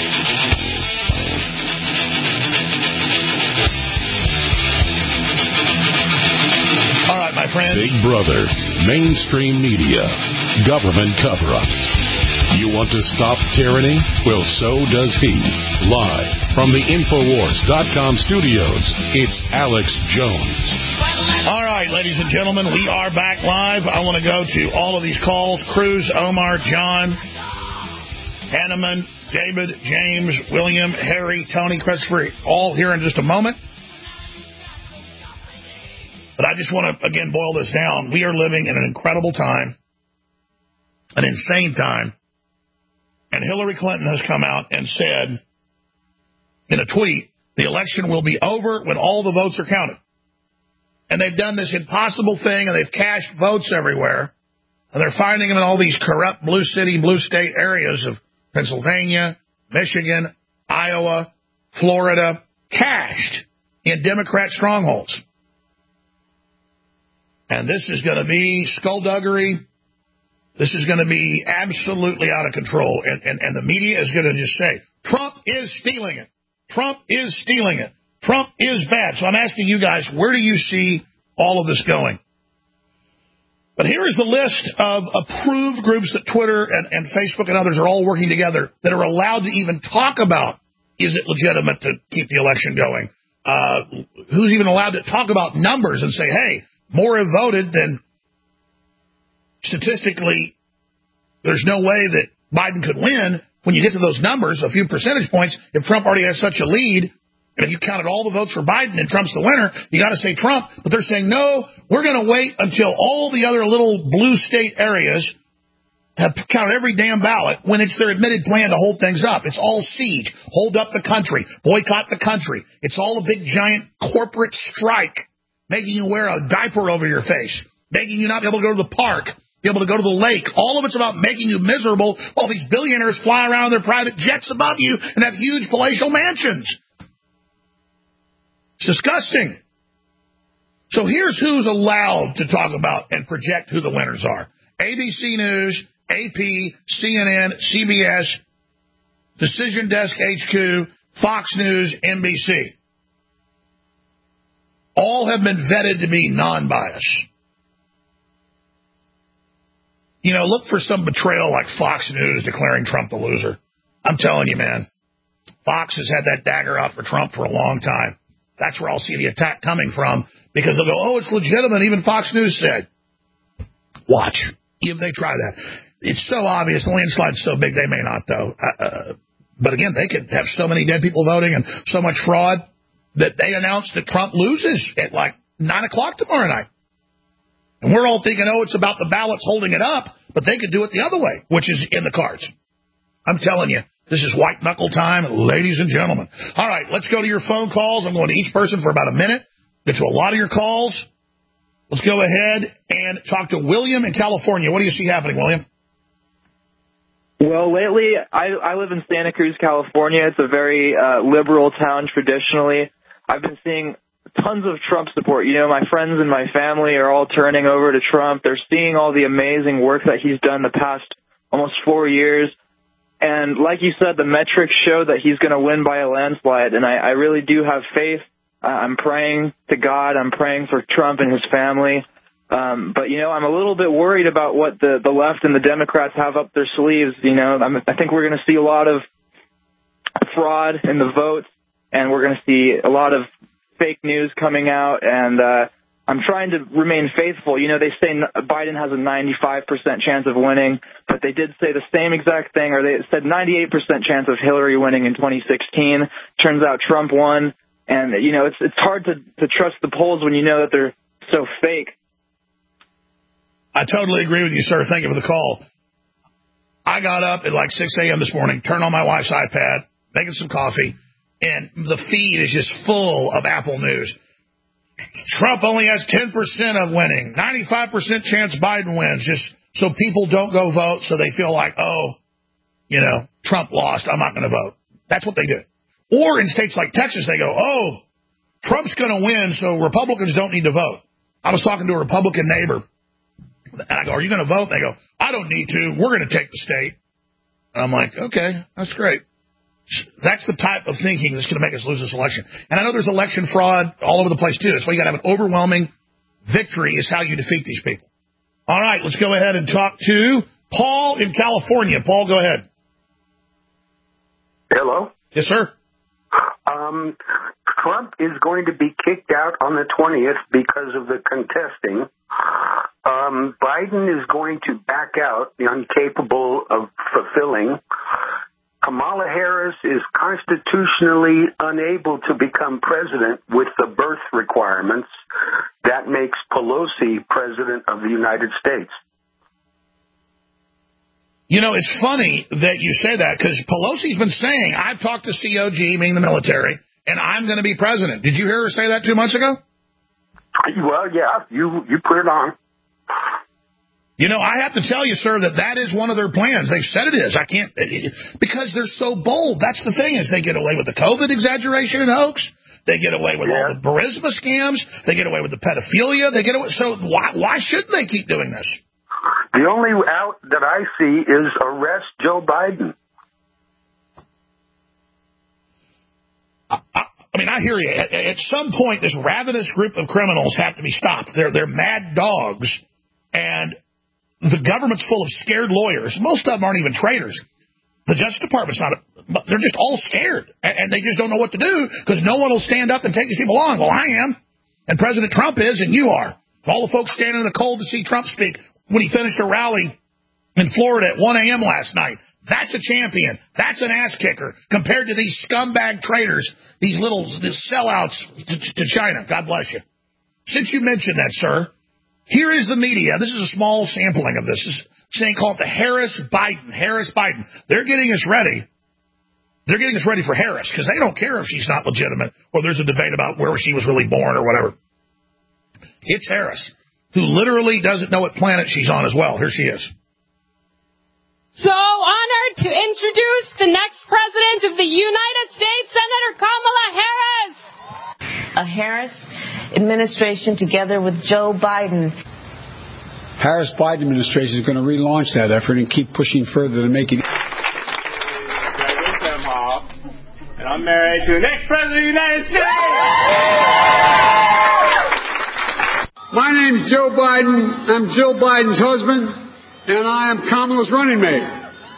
All right, my friends. Big Brother, mainstream media, government cover-ups. You want to stop tyranny? Well, so does he. Live from the Infowars dot com studios, it's Alex Jones. All right, ladies and gentlemen, we are back live. I want to go to all of these calls. Cruz, Omar, John, Hanneman, David, James, William, Harry, Tony, Christopher, all here in just a moment. But I just want to, again, boil this down. We are living in an incredible time, an insane time. And Hillary Clinton has come out and said in a tweet, the election will be over when all the votes are counted. And they've done this impossible thing, and they've cached votes everywhere. And they're finding them in all these corrupt blue city, blue state areas of Pennsylvania, Michigan, Iowa, Florida, cached in Democrat strongholds. And this is going to be skullduggery. This is going to be absolutely out of control. And, and, and the media is going to just say, Trump is stealing it. Trump is stealing it. Trump is bad. So I'm asking you guys, where do you see all of this going? But here is the list of approved groups that Twitter and, and Facebook and others are all working together that are allowed to even talk about is it legitimate to keep the election going? Uh, who's even allowed to talk about numbers and say, hey, more have voted than statistically there's no way that Biden could win. When you get to those numbers, a few percentage points, if Trump already has such a lead, and if you counted all the votes for Biden and Trump's the winner, you got to say Trump. But they're saying, no, we're going to wait until all the other little blue state areas have counted every damn ballot when it's their admitted plan to hold things up. It's all siege. Hold up the country. Boycott the country. It's all a big, giant corporate strike, making you wear a diaper over your face, making you not be able to go to the park, be able to go to the lake. All of it's about making you miserable while these billionaires fly around in their private jets above you and have huge palatial mansions. It's disgusting. So here's who's allowed to talk about and project who the winners are. A B C News, A P, C N N, C B S, Decision Desk H Q, Fox News, N B C. All have been vetted to be non-biased. You know, look for some betrayal like Fox News declaring Trump the loser. I'm telling you, man, Fox has had that dagger out for Trump for a long time. That's where I'll see the attack coming from, because they'll go, oh, it's legitimate, even Fox News said. Watch. If they try that. It's so obvious. The landslide's so big, they may not, though. Uh, uh, but again, they could have so many dead people voting and so much fraud that they announced that Trump loses at like nine o'clock tomorrow night. And we're all thinking, oh, it's about the ballots holding it up, but they could do it the other way, which is in the cards. I'm telling you, this is white knuckle time, ladies and gentlemen. All right, let's go to your phone calls. I'm going to each person for about a minute. Get to a lot of your calls. Let's go ahead and talk to William in California. What do you see happening, William? Well, lately, I, I live in Santa Cruz, California. It's a very uh, liberal town traditionally. I've been seeing tons of Trump support. You know, my friends and my family are all turning over to Trump. They're seeing all the amazing work that he's done the past almost four years. And like you said, the metrics show that he's going to win by a landslide. And I, I really do have faith. Uh, I'm praying to God. I'm praying for Trump and his family. Um, but, you know, I'm a little bit worried about what the, the left and the Democrats have up their sleeves. You know, I'm, I think we're going to see a lot of fraud in the votes, and we're going to see a lot of fake news coming out. And uh, I'm trying to remain faithful. You know, they say Biden has a ninety-five percent chance of winning, but they did say the same exact thing, or they said ninety-eight percent chance of Hillary winning in twenty sixteen. Turns out Trump won. And, you know, it's it's hard to, to trust the polls when you know that they're so fake. I totally agree with you, sir. Thank you for the call. I got up at like six a.m. this morning, turned on my wife's iPad, making some coffee, and the feed is just full of Apple News. Trump only has ten percent of winning, ninety-five percent chance Biden wins, just so people don't go vote, so they feel like, oh, you know, Trump lost, I'm not going to vote. That's what they do. Or in states like Texas, they go, oh, Trump's going to win, so Republicans don't need to vote. I was talking to a Republican neighbor, and I go, are you going to vote? They go, I don't need to. We're going to take the state. And I'm like, okay, that's great. That's the type of thinking that's going to make us lose this election. And I know there's election fraud all over the place, too. That's why you got to have an overwhelming victory is how you defeat these people. All right, let's go ahead and talk to Paul in California. Paul, go ahead. Hello? Yes, sir. Um, Trump is going to be kicked out on the twentieth because of the contesting. Um, Biden is going to back out, incapable of fulfilling. Kamala Harris is constitutionally unable to become president with the birth requirements. That makes Pelosi president of the United States. You know, it's funny that you say that, because Pelosi's been saying, I've talked to C O G, meaning the military, and I'm going to be president. Did you hear her say that two months ago? Well, yeah, you, you put it on. You know, I have to tell you, sir, that that is one of their plans. They've said it is. I can't, because they're so bold. That's the thing, is they get away with the COVID exaggeration and hoax. They get away with yeah. all the Burisma scams. They get away with the pedophilia. They get away. So why, why shouldn't they keep doing this? The only out that I see is arrest Joe Biden. I, I, I mean, I hear you. At, at some point, this ravenous group of criminals have to be stopped. They're they're mad dogs, and the government's full of scared lawyers. Most of them aren't even traitors. The Justice Department's not, a, they're just all scared, and they just don't know what to do because no one will stand up and take these people on. Well, I am, and President Trump is, and you are. All the folks standing in the cold to see Trump speak when he finished a rally in Florida at one a.m. last night. That's a champion. That's an ass kicker compared to these scumbag traitors, these little these sellouts to, to China. God bless you. Since you mentioned that, sir, here is the media. This is a small sampling of this. This is saying called the Harris-Biden. Harris-Biden. They're getting us ready. They're getting us ready for Harris because they don't care if she's not legitimate or there's a debate about where she was really born or whatever. It's Harris, who literally doesn't know what planet she's on as well. Here she is. So honored to introduce the next president of the United States, Senator Kamala Harris. A Harris administration together with Joe Biden. Harris-Biden administration is going to relaunch that effort and keep pushing further to make it. And I'm married to the next president of the United States. My name's Joe Biden. I'm Jill Biden's husband, and I am Kamala's running mate.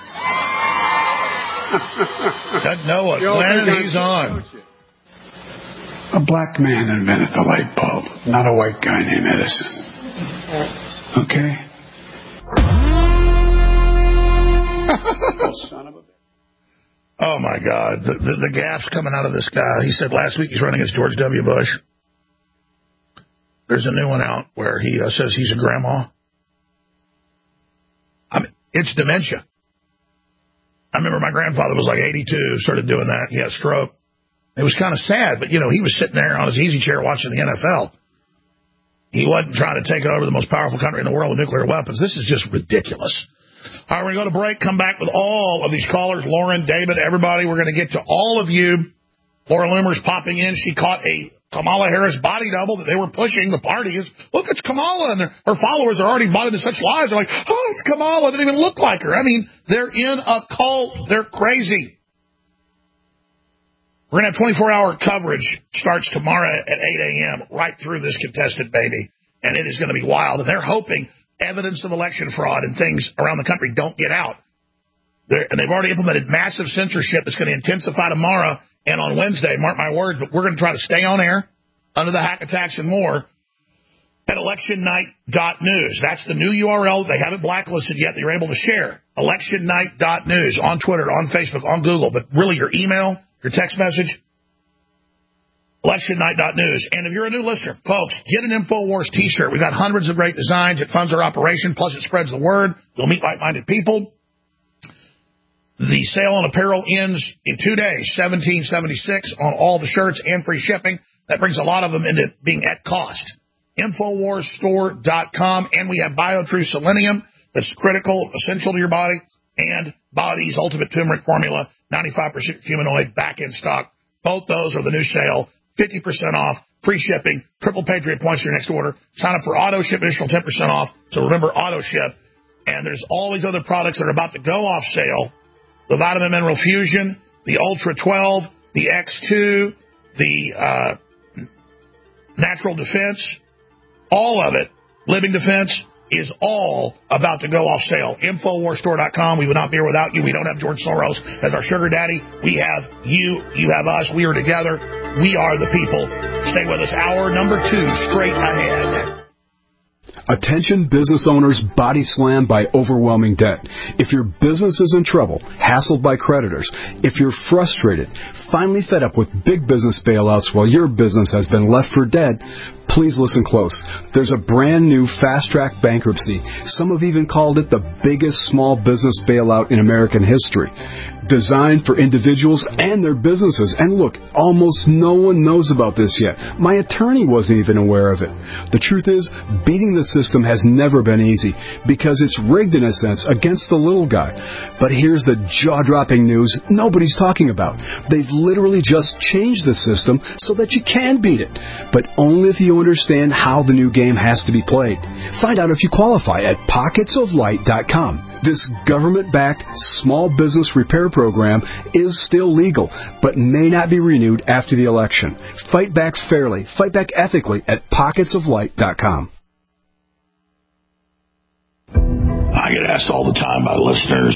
Doesn't know what planet he's on. A black man invented the light bulb, not a white guy named Edison. Okay? Son of a bitch. Oh, my God. The, the, the gaps coming out of this guy. He said last week he's running against George W. Bush. There's a new one out where he uh, says he's a grandma. I mean, it's dementia. I remember my grandfather was like eighty-two, started doing that. He had a stroke. It was kind of sad, but, you know, he was sitting there on his easy chair watching the N F L. He wasn't trying to take over the most powerful country in the world with nuclear weapons. This is just ridiculous. All right, we're going to go to break, come back with all of these callers, Lauren, David, everybody. We're going to get to all of you. Laura Loomer's popping in. She caught a Kamala Harris body double that they were pushing. The party is, look, it's Kamala. And her followers are already bought into such lies. They're like, oh, it's Kamala. It didn't even look like her. I mean, they're in a cult. They're crazy. We're going to have twenty-four hour coverage. Starts tomorrow at eight a.m. right through this contested baby. And it is going to be wild. And they're hoping evidence of election fraud and things around the country don't get out. They're, and they've already implemented massive censorship that's going to intensify tomorrow and on Wednesday. Mark my words, but we're going to try to stay on air under the hack attacks and more at election night dot news. That's the new U R L. They haven't blacklisted yet that you're able to share. election night dot news on Twitter, on Facebook, on Google, but really your email, your text message, election night dot news. And if you're a new listener, folks, get an InfoWars t-shirt. We've got hundreds of great designs. It funds our operation, plus it spreads the word. You'll meet like-minded people. The sale on apparel ends in two days, seventeen seventy-six on all the shirts and free shipping. That brings a lot of them into being at cost. InfoWars store dot com. And we have BioTrue Selenium that's critical, essential to your body. And Body's Ultimate Turmeric Formula, ninety-five percent humanoid, back in stock. Both those are the new sale. fifty percent off, free shipping, triple Patriot points for your next order. Sign up for auto ship, additional ten percent off. So remember, auto ship. And there's all these other products that are about to go off sale. The Vitamin Mineral Fusion, the Ultra twelve, the X two, the uh, Natural Defense, all of it, Living Defense, is all about to go off sale. InfoWars store dot com. We would not be here without you. We don't have George Soros as our sugar daddy. We have you. You have us. We are together. We are the people. Stay with us. Hour number two straight ahead. Attention business owners body slammed by overwhelming debt. If your business is in trouble, hassled by creditors, if you're frustrated, finally fed up with big business bailouts while your business has been left for dead, please listen close. There's a brand new fast-track bankruptcy. Some have even called it the biggest small business bailout in American history. Designed for individuals and their businesses. And look, almost no one knows about this yet. My attorney wasn't even aware of it. The truth is, beating the system has never been easy because it's rigged in a sense against the little guy. But here's the jaw-dropping news nobody's talking about. They've literally just changed the system so that you can beat it. But only if you understand how the new game has to be played. Find out if you qualify at pockets of light dot com. This government-backed small business repair program is still legal, but may not be renewed after the election. Fight back fairly, fight back ethically at pockets of light dot com. I get asked all the time by listeners,